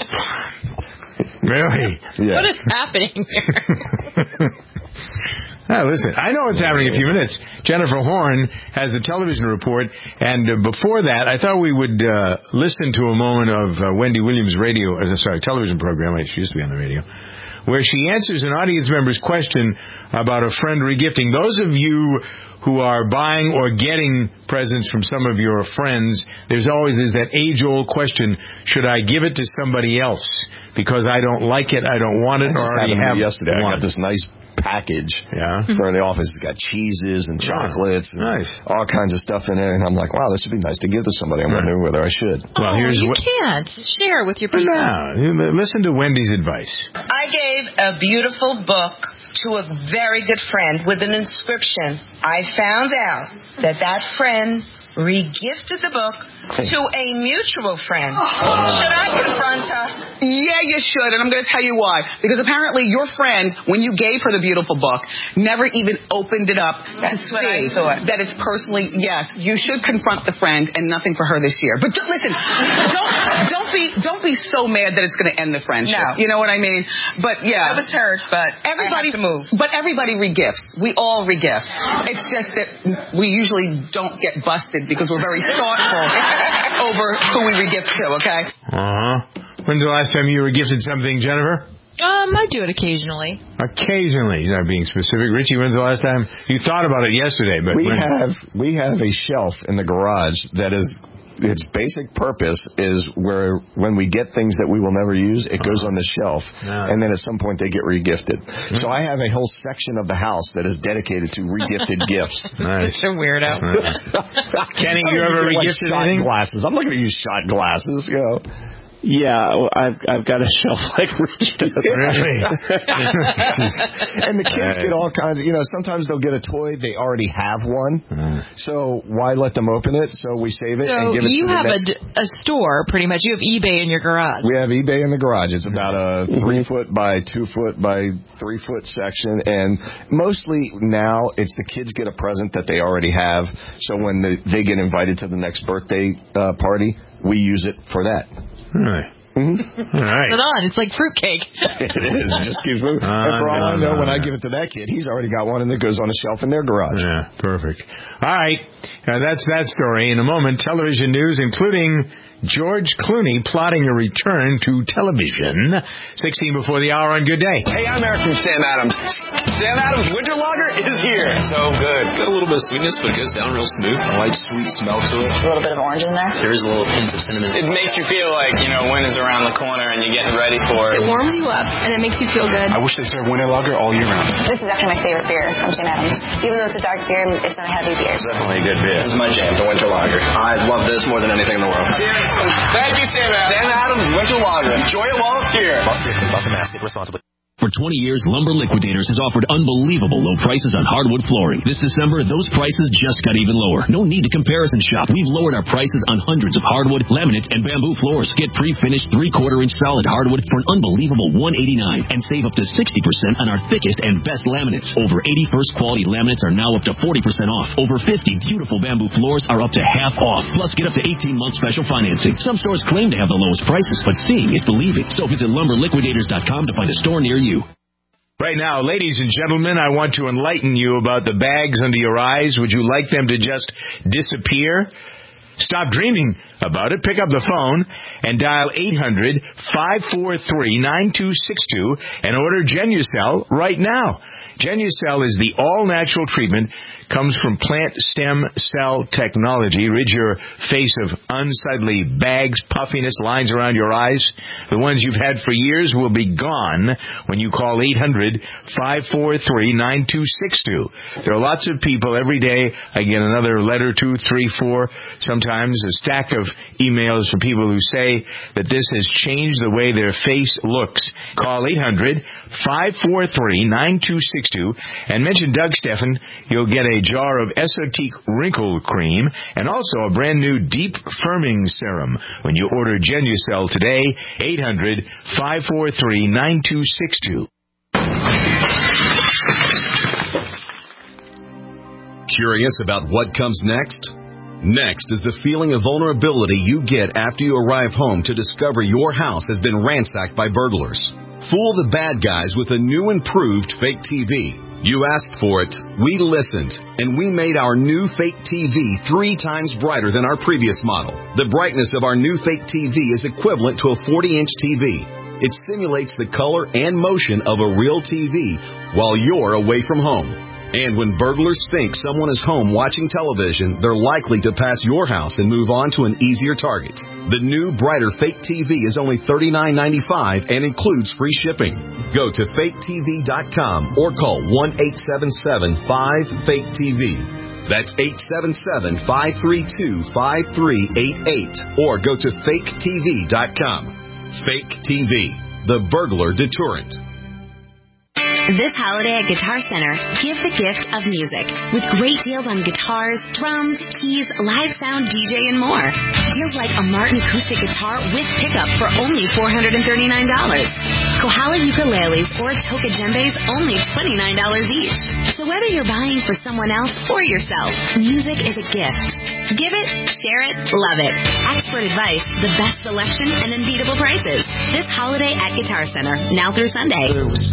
Really? Yeah. What is happening here? Ah, listen, I know what's happening in a few minutes. Jennifer Horn has the television report, and uh, before that, I thought we would uh, listen to a moment of uh, Wendy Williams' radio, uh, sorry, television program. She used to be on the radio, where she answers an audience member's question about a friend regifting. Those of you who are buying or getting presents from some of your friends, there's always there's that age-old question: should I give it to somebody else because I don't like it, I don't want it, I or just already have yesterday. one? I got this nice package yeah. for the office. It's got cheeses and chocolates and nice. all kinds of stuff in there. And I'm like, wow, this would be nice to give to somebody. I'm wondering whether I should. Well, oh, here's you wh- can't. Share with your people. No, listen to Wendy's advice. I gave a beautiful book to a very good friend with an inscription. I found out that that friend regifted the book to a mutual friend. Should I confront her? Yeah, you should, and I'm going to tell you why. Because apparently your friend, when you gave her the beautiful book, never even opened it up That's to what see I thought. that it's personally, yes, you should confront the friend and nothing for her this year. But just, listen, don't, don't be don't be so mad that it's going to end the friendship. No. You know what I mean? But yeah. I was hurt, but everybody, I have to move. But everybody regifts. We all regift. It's just that we usually don't get busted because we're very thoughtful over who we regift to, okay? Uh-huh. When's the last time you were gifted something, Jennifer? Um, I do it occasionally. Occasionally, you're not being specific. Richie, when's the last time you thought about it yesterday? But we when... have we have a shelf in the garage that is. Its basic purpose is where when we get things that we will never use, it goes on the shelf, yeah. and then at some point they get regifted. Mm-hmm. So I have a whole section of the house that is dedicated to regifted gifts. Nice. Such a weirdo. Kenny, you ever regifted like anything? Glasses. I'm not going to use shot glasses, you know. Yeah, I've I've got a shelf like Rich does. Really? And the kids get all kinds of, you know, sometimes they'll get a toy, they already have one. Mm. So why let them open it? So we save it so and give it to you the have next... a, a store, pretty much. You have eBay in your garage. We have eBay in the garage. It's about a three foot by two foot by three foot section. And mostly now it's the kids get a present that they already have. So when the, they get invited to the next birthday uh, party, we use it for that. All right. Mm-hmm. All right. Put it on. It's like fruitcake. It is. It just keeps moving. Uh, and for all I know, when I give it to that kid, he's already got one and it goes on a shelf in their garage. Yeah, perfect. All right. Uh, that's that story. In a moment, television news, including George Clooney plotting a return to television. sixteen before the hour on Good Day. Hey, I'm Eric from Sam Adams. Sam Adams Winter Lager is here. So good. Got a little bit of sweetness, but it goes down real smooth. A light, sweet smell to it. A little bit of orange in there. There is a little hint of cinnamon. It makes you feel like, you know, winter's around the corner and you're getting ready for it. It warms you up, and it makes you feel good. I wish they served Winter Lager all year round. This is actually my favorite beer from Sam Adams. Even though it's a dark beer, it's not a heavy beer. It's definitely a good beer. This is my jam, the Winter Lager. I love this more than anything in the world. Thank you, Sam Adams. Sam Adams Winter Lager. Enjoy it while it's here. Bust the mask. Get responsibly. For twenty years, Lumber Liquidators has offered unbelievable low prices on hardwood flooring. This December, those prices just got even lower. No need to comparison shop. We've lowered our prices on hundreds of hardwood, laminate, and bamboo floors. Get pre-finished three-quarter inch solid hardwood for an unbelievable one eighty-nine and save up to sixty percent on our thickest and best laminates. Over eighty first quality laminates are now up to forty percent off. Over fifty beautiful bamboo floors are up to half off. Plus, get up to eighteen month special financing. Some stores claim to have the lowest prices, but seeing is believing. So visit lumber liquidators dot com to find a store near you. Right now, ladies and gentlemen, I want to enlighten you about the bags under your eyes. Would you like them to just disappear? Stop dreaming about it. Pick up the phone and dial eight hundred, five four three, nine two six two and order Genucel right now. Genucel is the all-natural treatment, comes from plant stem cell technology. Rid your face of unsightly bags, puffiness, lines around your eyes. The ones you've had for years will be gone when you call eight hundred, five four three, nine two six two. There are lots of people every day. I get another letter, two, three, four, sometimes a stack of emails from people who say that this has changed the way their face looks. Call eight hundred, five four three, nine two six two and mention Doug Steffen. You'll get a jar of Esotique Wrinkle Cream and also a brand new Deep Firming Serum when you order Genucel today. eight hundred, five four three, nine two six two. Curious about what comes next? Next is the feeling of vulnerability you get after you arrive home to discover your house has been ransacked by burglars. Fool the bad guys with a new improved Fake T V. You asked for it, we listened, and we made our new Fake T V three times brighter than our previous model. The brightness of our new Fake T V is equivalent to a forty-inch T V. It simulates the color and motion of a real T V while you're away from home. And when burglars think someone is home watching television, they're likely to pass your house and move on to an easier target. The new, brighter Fake T V is only thirty-nine ninety-five and includes free shipping. Go to fake T V dot com or call one eight seven seven, five, fake T V. That's eight seven seven, five three two, five three eight eight or go to fake T V dot com. Fake T V, the burglar deterrent. This holiday at Guitar Center, give the gift of music with great deals on guitars, drums, keys, live sound, D J, and more. Deals like a Martin acoustic guitar with pickup for only four hundred thirty-nine dollars. Kohala ukuleles or Toka djembes only twenty-nine dollars each. So whether you're buying for someone else or yourself, music is a gift. Give it, share it, love it. Expert advice, the best selection, and unbeatable prices. This holiday at Guitar Center, now through Sunday.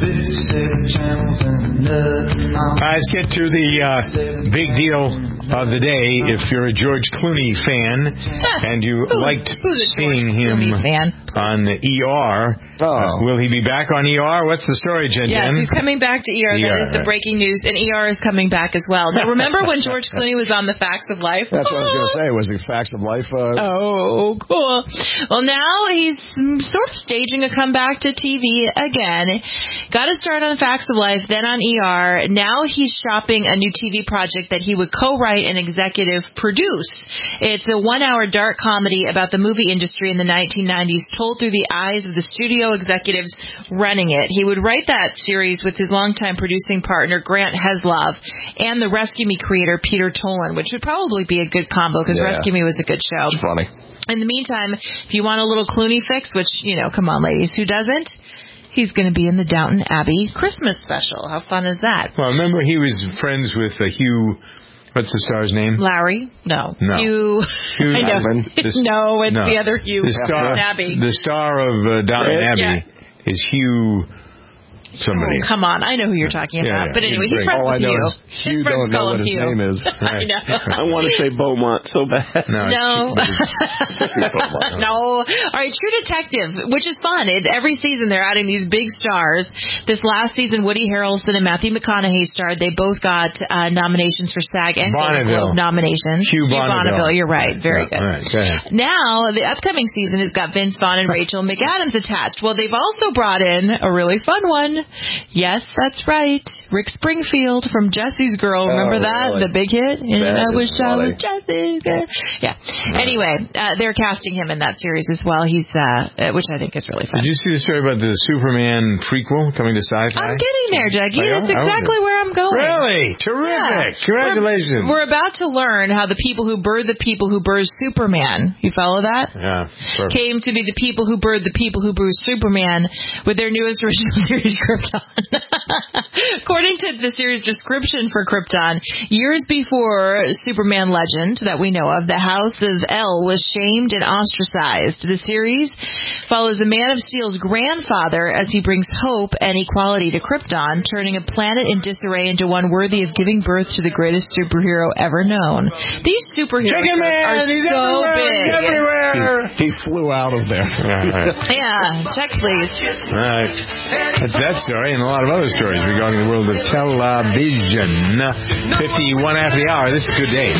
Let's get to the uh, big deal of the day. If you're a George Clooney fan and you who's, liked who's seeing him on E R, oh. uh, will he be back on E R? What's the story, Jen? Yes, he's coming back to E R. E R. That is the breaking news, and E R is coming back as well. Now, remember when George Clooney was on The Facts of Life? That's what I was going to say. Was the Facts of Life? Uh... Oh, cool. Well, now he's sort of staging a comeback to T V again. Got to start on Facts of Life, then on E R. Now he's shopping a new T V project that he would co-write and executive produce. It's a one-hour dark comedy about the movie industry in the nineteen nineties, told through the eyes of the studio executives running it. He would write that series with his longtime producing partner, Grant Heslov, and the Rescue Me creator, Peter Tolan, which would probably be a good combo because yeah. Rescue Me was a good show. It's funny. In the meantime, if you want a little Clooney fix, which, you know, come on, ladies, who doesn't? He's going to be in the Downton Abbey Christmas special. How fun is that? Well, remember he was friends with uh, Hugh... What's the star's name? Lowry? No. No. Hugh. Hugh I know. This, no, it's no. the other Hugh. The star, Abbey. The star of uh, Downton Abbey yeah. is Hugh... Somebody. Oh, come on. I know who you're talking about. Yeah, yeah. But anyway, he's friends All with I know Hugh. is Hugh don't know what his Hugh. name is. Right. I know. I want to say Beaumont so bad. No. No. no. All right, True Detective, which is fun. It, every season they're adding these big stars. This last season, Woody Harrelson and Matthew McConaughey starred. They both got uh, nominations for SAG and Golden Globe nominations. Hugh Bonneville. You're right. Very yeah, good. Right, go ahead. Now, the upcoming season has got Vince Vaughn and Rachel McAdams attached. Well, they've also brought in a really fun one. Yes, that's right. Rick Springfield from Jesse's Girl. Remember oh, that? really? The big hit? And that I wish funny. I was Jesse's Girl. Yeah. Right. Anyway, uh, they're casting him in that series as well. He's, uh, which I think is really fun. Did you see the story about the Superman prequel coming to Sci-Fi? I'm getting there, Juggy. That's exactly where I'm going. Really? Terrific. Yeah. Congratulations. We're, we're about to learn how the people who birthed the people who birthed Superman, you follow that? Yeah. Perfect. Came to be the people who birthed the people who birthed Superman with their newest original series, Krypton. According to the series description for Krypton, years before Superman legend that we know of, the House of El was shamed and ostracized. The series follows the Man of Steel's grandfather as he brings hope and equality to Krypton, turning a planet in disarray day into one worthy of giving birth to the greatest superhero ever known. These superheroes Chicken Man, are he's so everywhere, big. He's everywhere. He, he flew out of there. Yeah, check please. All right. That's that story and a lot of other stories regarding the world of television. fifty-one after the hour. This is Good Day.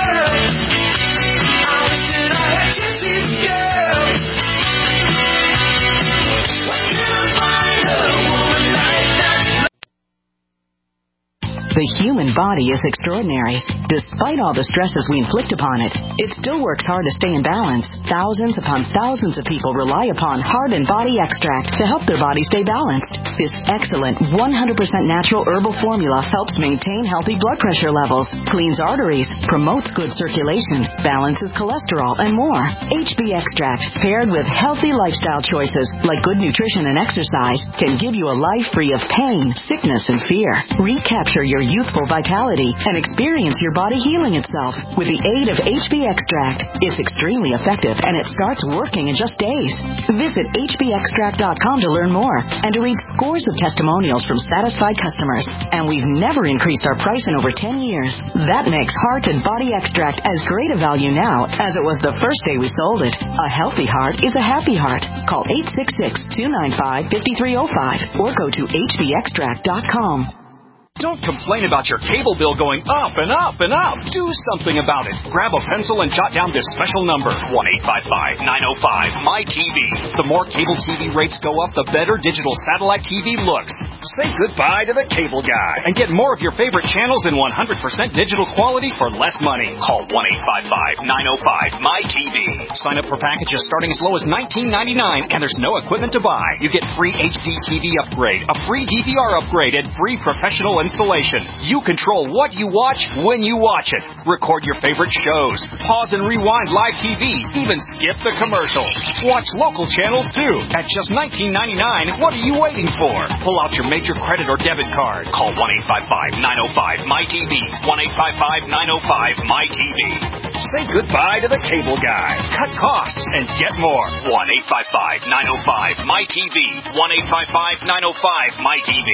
The human body is extraordinary. Despite all the stresses we inflict upon it, it still works hard to stay in balance. Thousands upon thousands of people rely upon Heart and Body Extract to help their body stay balanced. This excellent one hundred percent natural herbal formula helps maintain healthy blood pressure levels, cleans arteries, promotes good circulation, balances cholesterol, and more. H B Extract, paired with healthy lifestyle choices like good nutrition and exercise, can give you a life free of pain, sickness, and fear. Recapture your youthful vitality and experience your body healing itself with the aid of H B Extract. It's extremely effective and it starts working in just days. Visit H B extract dot com to learn more and to read scores of testimonials from satisfied customers. And we've never increased our price in over ten years. That makes Heart and Body Extract as great a value now as it was the first day we sold it. A healthy heart is a happy heart. Call eight six six, two nine five, five three zero five or go to H B extract dot com. Don't complain about your cable bill going up and up and up. Do something about it. Grab a pencil and jot down this special number, one eight five five, nine oh five, M Y T V. The more cable T V rates go up, the better digital satellite T V looks. Say goodbye to the cable guy and get more of your favorite channels in one hundred percent digital quality for less money. Call one eight five five, nine oh five, M Y T V. Sign up for packages starting as low as nineteen ninety-nine and there's no equipment to buy. You get free H D T V upgrade, a free D V R upgrade, and free professional installation. You control what you watch when you watch it. Record your favorite shows. Pause and rewind live T V. Even skip the commercials. Watch local channels too. At just nineteen ninety-nine, what are you waiting for? Pull out your major credit or debit card. Call one eight five five, nine oh five, M Y T V. one eight five five, nine oh five, M Y T V. Say goodbye to the cable guy. Cut costs and get more. one eight five five, nine oh five, M Y T V. one eight five five, nine oh five, M Y T V.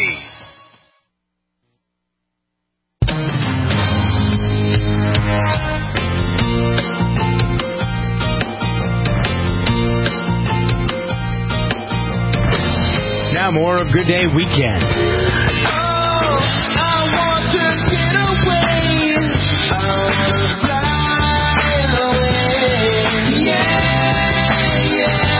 Now more of Good Day Weekend. Oh, I want to get away. I want to fly away. Yeah,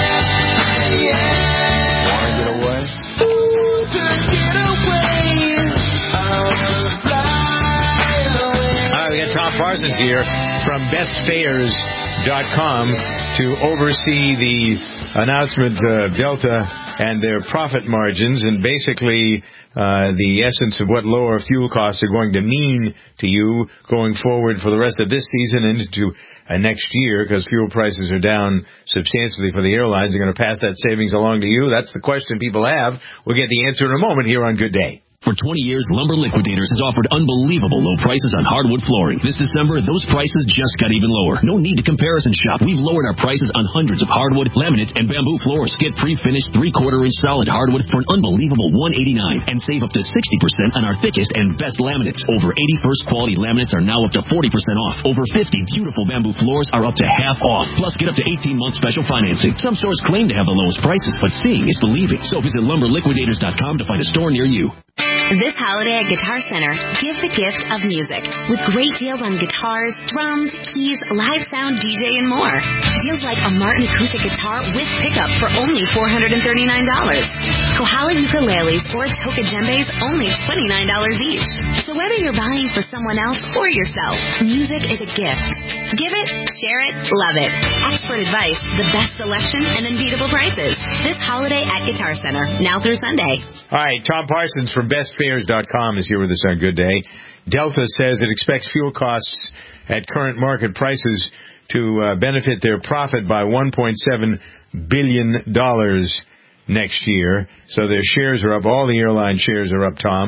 yeah, yeah. Want to get away? I want to get away. I want to fly away. All right, we got Tom Parsons here from best fairs dot com to oversee the announcement of Delta and their profit margins and basically uh, the essence of what lower fuel costs are going to mean to you going forward for the rest of this season and into uh, next year, because fuel prices are down substantially for the airlines. They're going to pass that savings along to you. That's the question people have. We'll get the answer in a moment here on Good Day. For twenty years, Lumber Liquidators has offered unbelievable low prices on hardwood flooring. This December, those prices just got even lower. No need to comparison shop. We've lowered our prices on hundreds of hardwood, laminate, and bamboo floors. Get pre-finished three-quarter inch solid hardwood for an unbelievable one hundred eighty-nine dollars and save up to sixty percent on our thickest and best laminates. Over eighty first-quality laminates are now up to forty percent off. Over fifty beautiful bamboo floors are up to half off. Plus, get up to eighteen month special financing. Some stores claim to have the lowest prices, but seeing is believing. So visit lumber liquidators dot com to find a store near you. This holiday at Guitar Center, give the gift of music with great deals on guitars, drums, keys, live sound, D J, and more. Deals like a Martin acoustic guitar with pickup for only four hundred thirty-nine dollars. Kohala ukuleles or Toka djembes, only twenty-nine dollars each. So whether you're buying for someone else or yourself, music is a gift. Give it, share it, love it. Expert advice, the best selection, and unbeatable prices. This holiday at Guitar Center, now through Sunday. All right, Tom Parsons from best fairs dot com is here with us on Good Day. Delta says it expects fuel costs at current market prices to uh, benefit their profit by one point seven billion dollars next year. So their shares are up. All the airline shares are up, Tom.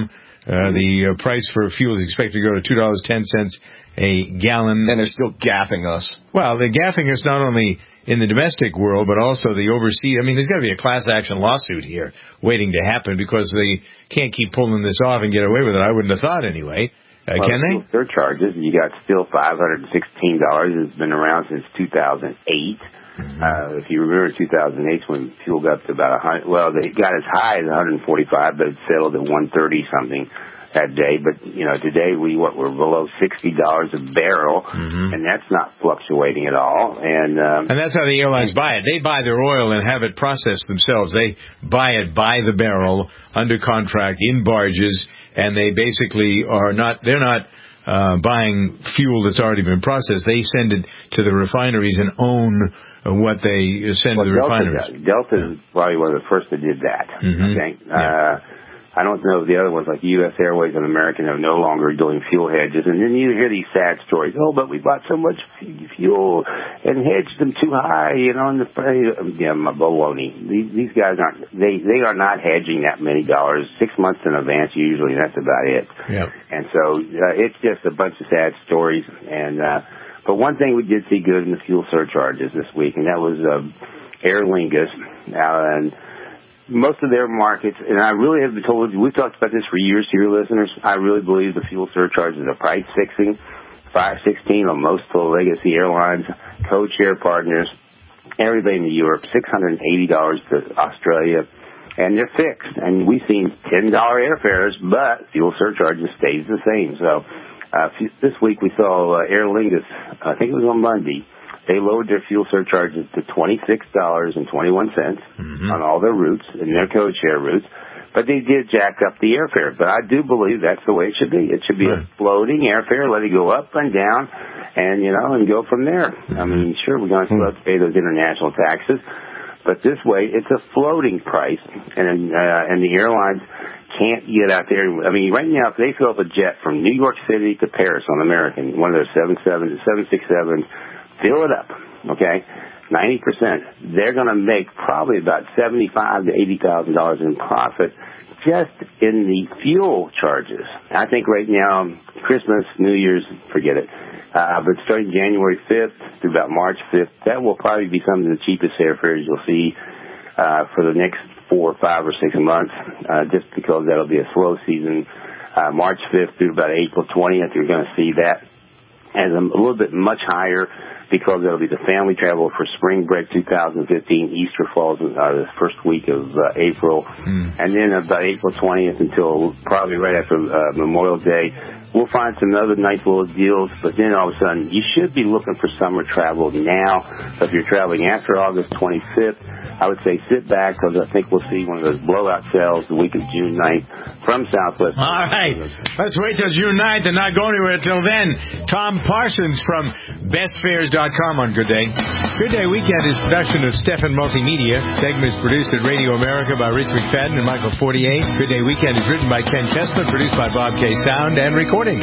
Uh, the uh, price for fuel is expected to go to two dollars and ten cents a gallon. And they're still gaffing us. Well, they're gaffing us not only in the domestic world, but also the overseas. I mean, there's got to be a class action lawsuit here waiting to happen because they can't keep pulling this off and get away with it. I wouldn't have thought anyway. Uh, well, can they? Surcharges. You got still five hundred sixteen dollars. It's been around since two thousand eight. Mm-hmm. Uh, if you remember two thousand eight when fuel got up to about one hundred, well, they got as high as one hundred forty-five, but it settled at one thirty something that day. But, you know, today we, what, we're below sixty dollars a barrel, mm-hmm. and that's not fluctuating at all. And, um, and that's how the airlines buy it. They buy their oil and have it processed themselves. They buy it by the barrel under contract in barges, and they basically are not, they're not, uh, buying fuel that's already been processed. They send it to the refineries and own what they send well, to the Delta refineries. Does. Delta is probably one of the first that did that. Mm-hmm. Okay. Yeah. Uh, I don't know if the other ones like U S Airways and American are no longer doing fuel hedges. And then you hear these sad stories. Oh, but we bought so much fuel and hedged them too high, you know, in the, yeah, my baloney. These, these guys aren't, they, they are not hedging that many dollars. Six months in advance usually, and that's about it. Yep. And so uh, it's just a bunch of sad stories. And, uh, but one thing we did see good in the fuel surcharges this week, and that was, uh, Aer Lingus. Uh, and, most of their markets, and I really have been told, we've talked about this for years to your listeners, I really believe the fuel surcharges are price fixing, five sixteen on most full legacy airlines, code-share partners, everybody in Europe, six hundred eighty dollars to Australia, and they're fixed. And we've seen ten dollars airfares, but fuel surcharges stays the same. So uh, this week we saw uh, Aer Lingus, I think it was on Monday, they lowered their fuel surcharges to twenty-six dollars and twenty-one cents mm-hmm. on all their routes and their code share routes. But they did jack up the airfare. But I do believe that's the way it should be. It should be right. a floating airfare, let it go up and down, and, you know, and go from there. Mm-hmm. I mean, sure, we're going to still have to pay those international taxes. But this way, it's a floating price, and uh, and the airlines can't get out there. I mean, right now, if they fill up a jet from New York City to Paris on American, one of their seven sixty-sevens, fill it up, okay, ninety percent. They're going to make probably about seventy-five thousand to eighty thousand dollars in profit just in the fuel charges. I think right now, Christmas, New Year's, forget it. Uh, but starting January fifth through about March fifth, that will probably be some of the cheapest airfares you'll see uh, for the next four, five, or six months, uh, just because that'll be a slow season. Uh, March fifth through about April twentieth, you're going to see that as a, a little bit much higher because that'll be the family travel for spring break two thousand fifteen. Easter falls in uh, the first week of uh, April. Mm. And then about April twentieth until probably right after uh, Memorial Day, we'll find some other nice little deals. But then all of a sudden, you should be looking for summer travel now. So if you're traveling after August twenty-fifth, I would say sit back because I think we'll see one of those blowout sales the week of June ninth from Southwest. All right. Let's wait till June ninth and not go anywhere till then. Tom Parsons from best fares dot com on Good Day. Good Day Weekend is production of Stefan Multimedia. Segment is produced at Radio America by Rich McFadden and Michael Fortier. Good Day Weekend is written by Ken Chesler, produced by Bob K. Sound and recording.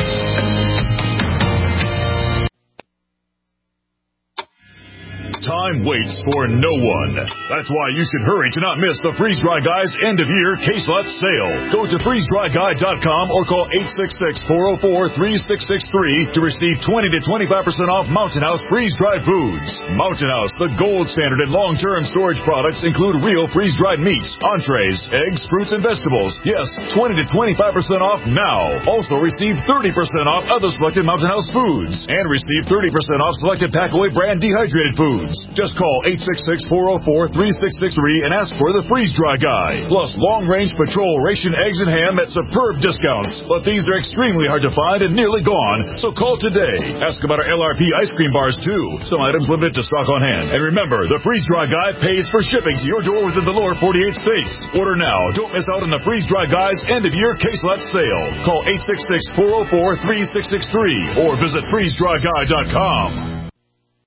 Time waits for no one. That's why you should hurry to not miss the Freeze Dry Guy's end-of-year case lot sale. Go to freeze dry guy dot com or call eight six six, four oh four, three six six three to receive twenty to twenty-five percent off Mountain House freeze-dried foods. Mountain House, the gold standard in long-term storage products, include real freeze-dried meats, entrees, eggs, fruits, and vegetables. Yes, twenty to twenty-five percent off now. Also receive thirty percent off other selected Mountain House foods and receive thirty percent off selected Packaway brand dehydrated foods. Just call eight six six, four oh four, three six six three and ask for the Freeze Dry Guy. Plus long-range patrol ration eggs and ham at superb discounts. But these are extremely hard to find and nearly gone, so call today. Ask about our L R P ice cream bars, too. Some items limited to stock on hand. And remember, the Freeze Dry Guy pays for shipping to your door within the lower forty-eight states. Order now. Don't miss out on the Freeze Dry Guy's end-of-year case lot sale. Call eight six six, four oh four, three six six three or visit freeze dry guy dot com.